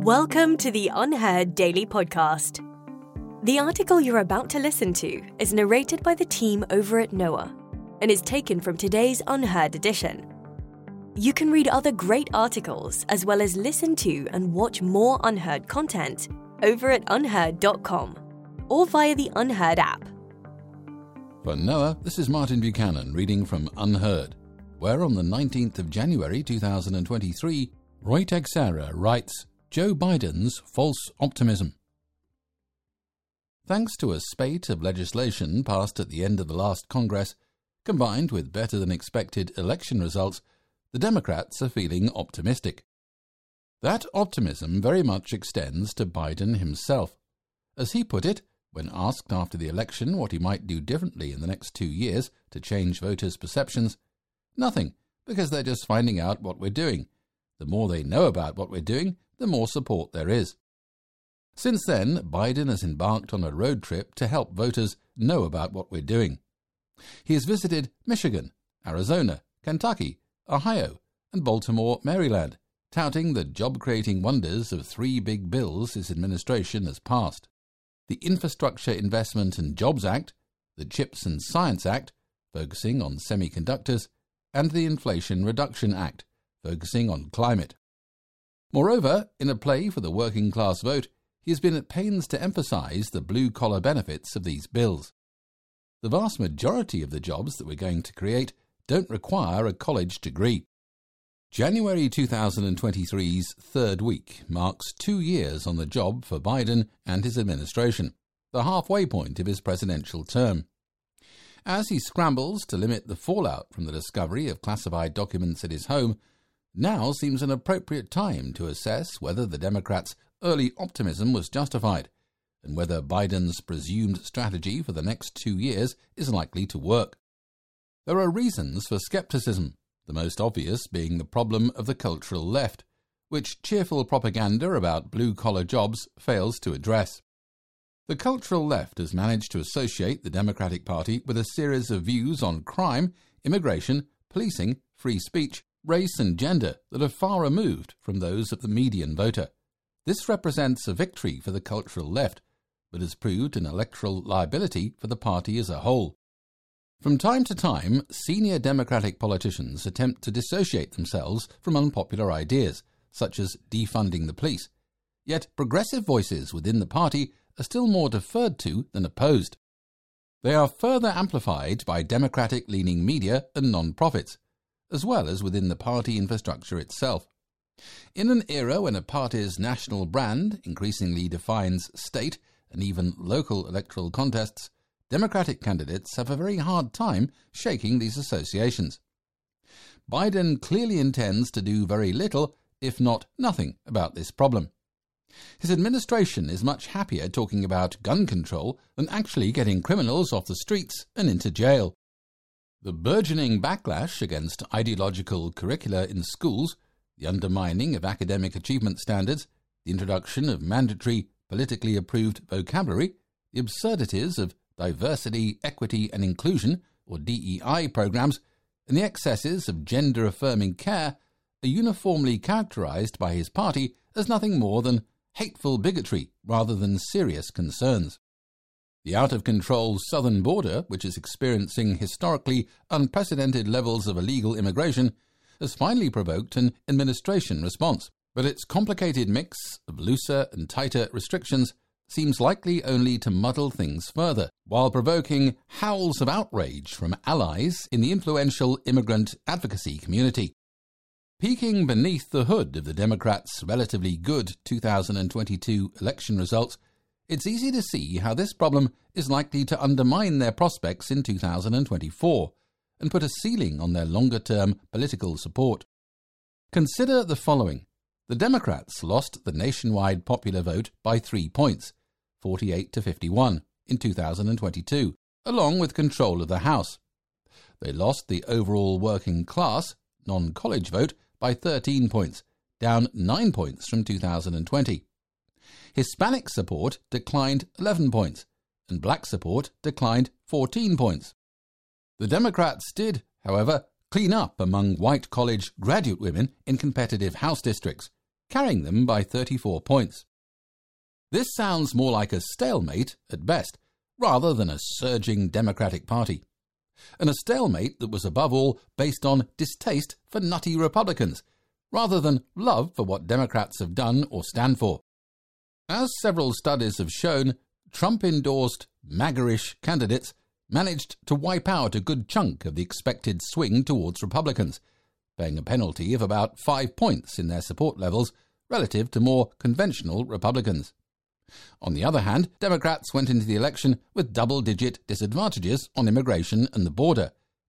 Welcome to the Unheard Daily Podcast. The article you're about to listen to is narrated by the team over at Noah and is taken from today's Unheard edition. You can read other great articles as well as listen to and watch more Unheard content over at unheard.com or via the Unheard app. For Noah, this is Martin Buchanan reading from Unheard, where on the 19th of January 2023, Roy Texera writes, Joe Biden's false optimism. Thanks to a spate of legislation passed at the end of the last Congress, combined with better-than-expected election results, the Democrats are feeling optimistic. That optimism very much extends to Biden himself. As he put it, when asked after the election what he might do differently in the next 2 years to change voters' perceptions, nothing, because they're just finding out what we're doing. The more they know about what we're doing, the more support there is. Since then, Biden has embarked on a road trip to help voters know about what we're doing. He has visited Michigan, Arizona, Kentucky, Ohio, and Baltimore, Maryland, touting the job-creating wonders of 3 big bills his administration has passed: the Infrastructure Investment and Jobs Act, the CHIPS and Science Act, focusing on semiconductors, and the Inflation Reduction Act, focusing on climate. Moreover, in a play for the working-class vote, he has been at pains to emphasize the blue-collar benefits of these bills. The vast majority of the jobs that we're going to create don't require a college degree. January 2023's third week marks 2 years on the job for Biden and his administration, the halfway point of his presidential term. As he scrambles to limit the fallout from the discovery of classified documents at his home, now seems an appropriate time to assess whether the Democrats' early optimism was justified, and whether Biden's presumed strategy for the next 2 years is likely to work. There are reasons for skepticism, the most obvious being the problem of the cultural left, which cheerful propaganda about blue-collar jobs fails to address. The cultural left has managed to associate the Democratic Party with a series of views on crime, immigration, policing, free speech, race and gender that are far removed from those of the median voter. This represents a victory for the cultural left, but has proved an electoral liability for the party as a whole. From time to time, senior Democratic politicians attempt to dissociate themselves from unpopular ideas, such as defunding the police. Yet progressive voices within the party are still more deferred to than opposed. They are further amplified by Democratic-leaning media and non-profits, as well as within the party infrastructure itself. In an era when a party's national brand increasingly defines state and even local electoral contests, Democratic candidates have a very hard time shaking these associations. Biden clearly intends to do very little, if not nothing, about this problem. His administration is much happier talking about gun control than actually getting criminals off the streets and into jail. The burgeoning backlash against ideological curricula in schools, the undermining of academic achievement standards, the introduction of mandatory, politically approved vocabulary, the absurdities of diversity, equity and inclusion, or DEI programs, and the excesses of gender-affirming care are uniformly characterized by his party as nothing more than hateful bigotry rather than serious concerns. The out-of-control southern border, which is experiencing historically unprecedented levels of illegal immigration, has finally provoked an administration response, but its complicated mix of looser and tighter restrictions seems likely only to muddle things further, while provoking howls of outrage from allies in the influential immigrant advocacy community. Peeking beneath the hood of the Democrats' relatively good 2022 election results, it's easy to see how this problem is likely to undermine their prospects in 2024 and put a ceiling on their longer-term political support. Consider the following. The Democrats lost the nationwide popular vote by 3 points, 48 to 51, in 2022, along with control of the House. They lost the overall working class, non-college vote by 13 points, down 9 points from 2020. Hispanic support declined 11 points, and black support declined 14 points. The Democrats did, however, clean up among white college graduate women in competitive House districts, carrying them by 34 points. This sounds more like a stalemate at best, rather than a surging Democratic Party. And a stalemate that was above all based on distaste for nutty Republicans, rather than love for what Democrats have done or stand for. As several studies have shown, Trump-endorsed MAGA-ish candidates managed to wipe out a good chunk of the expected swing towards Republicans, paying a penalty of about 5 points in their support levels relative to more conventional Republicans. On the other hand, Democrats went into the election with double-digit disadvantages on immigration and the border,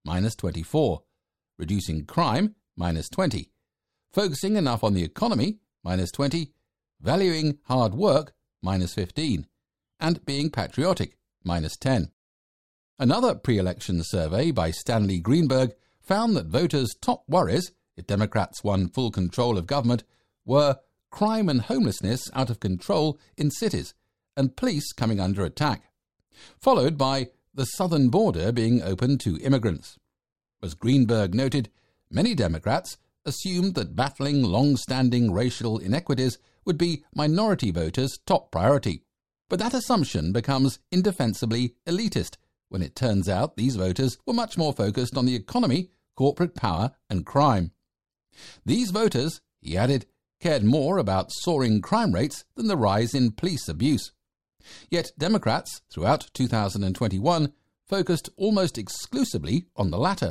-24, reducing crime, -20, focusing enough on the economy, -20, valuing hard work, -15, and being patriotic, -10. Another pre-election survey by Stanley Greenberg found that voters' top worries, if Democrats won full control of government, were crime and homelessness out of control in cities and police coming under attack, followed by the southern border being open to immigrants. As Greenberg noted, many Democrats assumed that battling long-standing racial inequities would be minority voters' top priority. But that assumption becomes indefensibly elitist when it turns out these voters were much more focused on the economy, corporate power, and crime. These voters, he added, cared more about soaring crime rates than the rise in police abuse. Yet Democrats, throughout 2021, focused almost exclusively on the latter.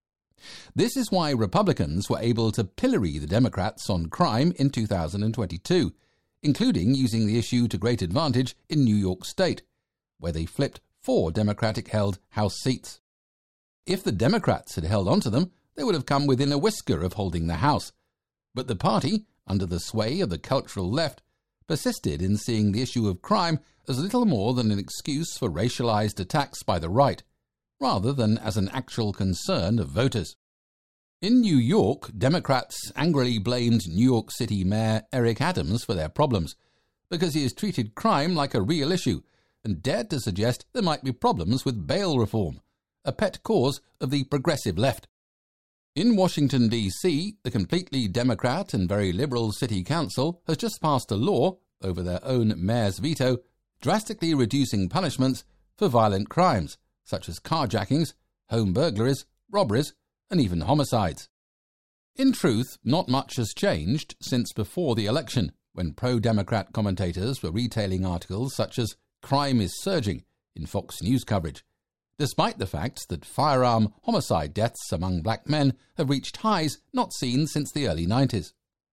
This is why Republicans were able to pillory the Democrats on crime in 2022, including using the issue to great advantage in New York State, where they flipped 4 Democratic-held House seats. If the Democrats had held onto them, they would have come within a whisker of holding the House. But the party, under the sway of the cultural left, persisted in seeing the issue of crime as little more than an excuse for racialized attacks by the right, rather than as an actual concern of voters. In New York, Democrats angrily blamed New York City Mayor Eric Adams for their problems, because he has treated crime like a real issue and dared to suggest there might be problems with bail reform, a pet cause of the progressive left. In Washington, D.C., the completely Democrat and very liberal City Council has just passed a law, over their own mayor's veto, drastically reducing punishments for violent crimes, such as carjackings, home burglaries, robberies, and even homicides. In truth, not much has changed since before the election, when pro-Democrat commentators were retailing articles such as "Crime is surging" in Fox News coverage, despite the fact that firearm homicide deaths among black men have reached highs not seen since the early 90s.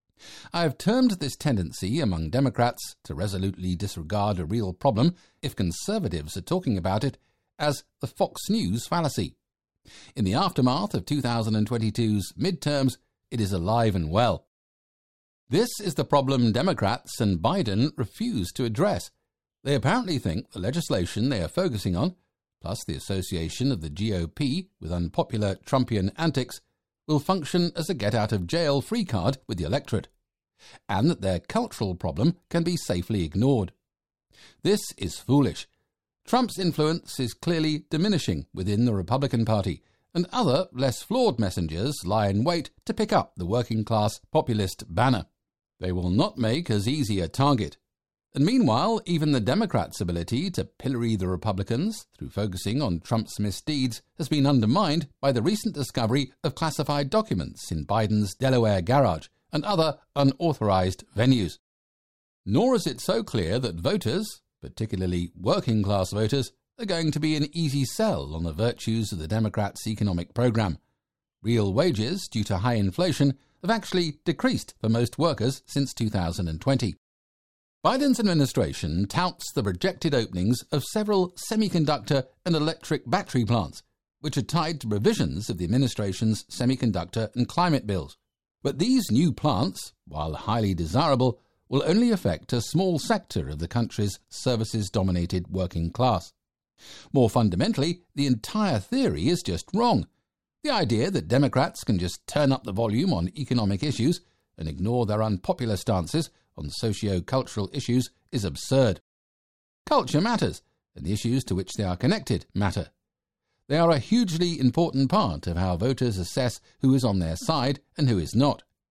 I have termed this tendency among Democrats to resolutely disregard a real problem, if conservatives are talking about it, as the Fox News fallacy. In the aftermath of 2022's midterms, it is alive and well. This is the problem Democrats and Biden refuse to address. They apparently think the legislation they are focusing on, plus the association of the GOP with unpopular Trumpian antics, will function as a get-out-of-jail-free card with the electorate, and that their cultural problem can be safely ignored. This is foolish. Trump's influence is clearly diminishing within the Republican Party, and other, less flawed messengers lie in wait to pick up the working-class populist banner. They will not make as easy a target. And meanwhile, even the Democrats' ability to pillory the Republicans through focusing on Trump's misdeeds has been undermined by the recent discovery of classified documents in Biden's Delaware garage and other unauthorized venues. Nor is it so clear that voters, particularly working-class voters, are going to be an easy sell on the virtues of the Democrats' economic program. Real wages, due to high inflation, have actually decreased for most workers since 2020. Biden's administration touts the projected openings of several semiconductor and electric battery plants, which are tied to provisions of the administration's semiconductor and climate bills. But these new plants, while highly desirable, will only affect a small sector of the country's services-dominated working class. More fundamentally, the entire theory is just wrong. The idea that Democrats can just turn up the volume on economic issues and ignore their unpopular stances on socio-cultural issues is absurd. Culture matters, and the issues to which they are connected matter. They are a hugely important part of how voters assess who is on their side and who is not.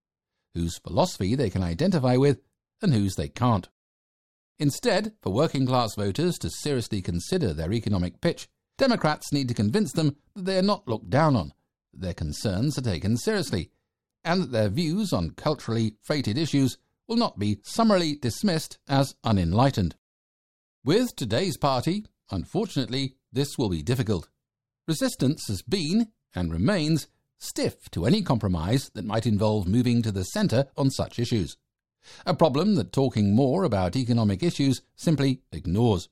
whose philosophy they can identify with and whose they can't. Instead, for working-class voters to seriously consider their economic pitch, Democrats need to convince them that they are not looked down on, that their concerns are taken seriously, and that their views on culturally freighted issues will not be summarily dismissed as unenlightened. With today's party, unfortunately, this will be difficult. Resistance has been, and remains, stiff to any compromise that might involve moving to the centre on such issues. A problem that talking more about economic issues simply ignores.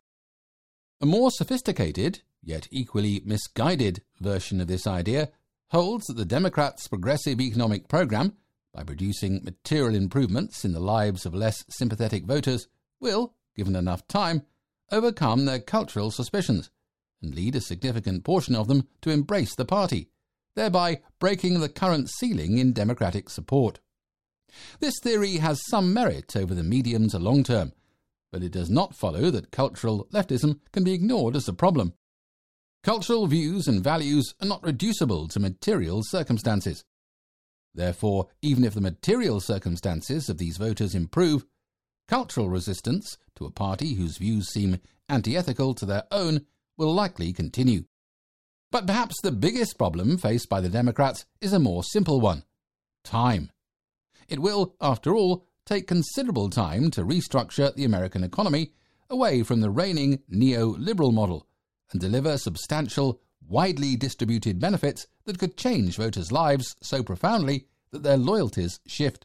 A more sophisticated, yet equally misguided version of this idea holds that the Democrats' progressive economic programme, by producing material improvements in the lives of less sympathetic voters, will, given enough time, overcome their cultural suspicions and lead a significant portion of them to embrace the party, thereby breaking the current ceiling in Democratic support. This theory has some merit over the medium to long term, but it does not follow that cultural leftism can be ignored as a problem. Cultural views and values are not reducible to material circumstances. Therefore, even if the material circumstances of these voters improve, cultural resistance to a party whose views seem anti-ethical to their own will likely continue. But perhaps the biggest problem faced by the Democrats is a more simple one: time. It will, after all, take considerable time to restructure the American economy away from the reigning neoliberal model and deliver substantial, widely distributed benefits that could change voters' lives so profoundly that their loyalties shift.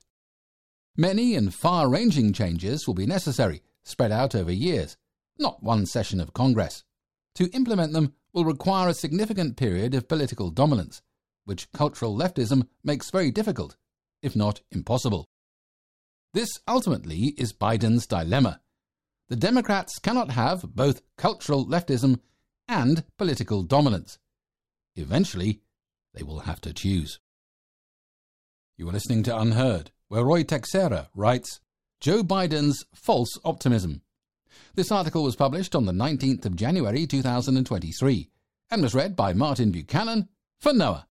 Many and far-ranging changes will be necessary, spread out over years, not one session of Congress. To implement them will require a significant period of political dominance, which cultural leftism makes very difficult, if not impossible. This ultimately is Biden's dilemma. The Democrats cannot have both cultural leftism and political dominance. Eventually, they will have to choose. You are listening to Unheard, where Roy Texera writes, Joe Biden's False Optimism. This article was published on the 19th of January 2023 and was read by Martin Buchanan for Noah.